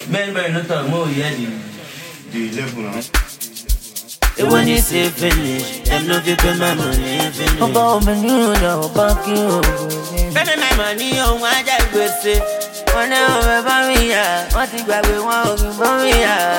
Men no talk more yet. The level now. They want to say finish. Them no give me my money finish. About me new now, back you. Spending my money on what I would say. One over for me, what you grab with one for me,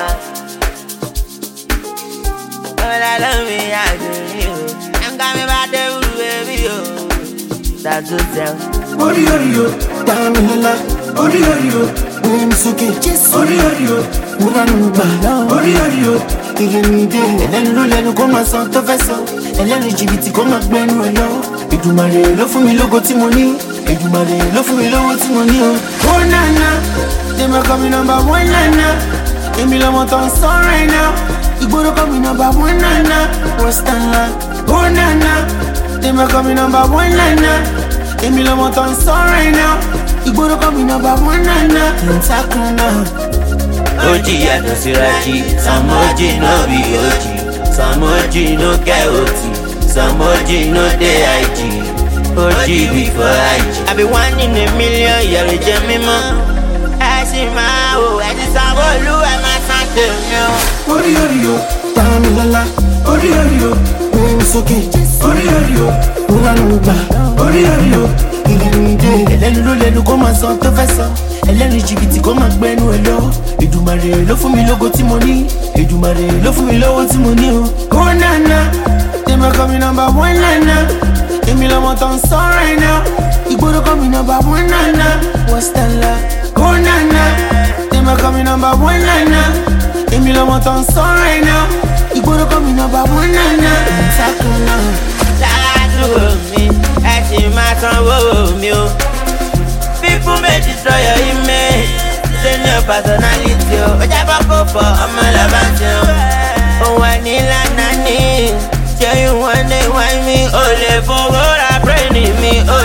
all I love me, I do you. I'm coming back there, baby, that's the tell. Orio, Damila, Orio, Nimsuke, Orio, Muranba, Orio, Igeni, and then Lulu come as out of vessel, and then LGBT come up when we know. If you marry, love for me, logo Timoni. If you marry, love for me, logo Timoni. Oh, Nana, they may come in number one, Nana. Emila Monton song right now. You go to come in number one, Nana. Western land, oh, Nana, they may come in number one, Nana. Emila Monton song right now. You go to come in number one, Nana. Sakuna. Oji ya no siraji, some Oji no be Oji, some Oji no get OT, some Oji no dey IG, Oji before IG. I be 1 in a million, you're a Gemima. I see my oh, I just have a look at my son. Orio, Damila, Orio, Nimsuke, Orio, Muranba, Orio, Igeni, and then Lulu come as out of vessel. LGBT come and bend well low. You do marry, love for me, logo Timoni. You do marry, love for me, logo Timoni. Oh, Nana, they may come in number one, Nana. Emila Monton song right now. You go to come in number one, Nana. Western la. Oh, Nana, they may come in number one, Nana. Emila Monton song right now. You go to come in number one, Nana. Sakuna. Me, I see my son, whoa, me. People may destroy your image, send your personality. But I go for a malabantion. Oh, I need a nanny. Tell you one day, why me? Oh, le for what I pray me. Oh,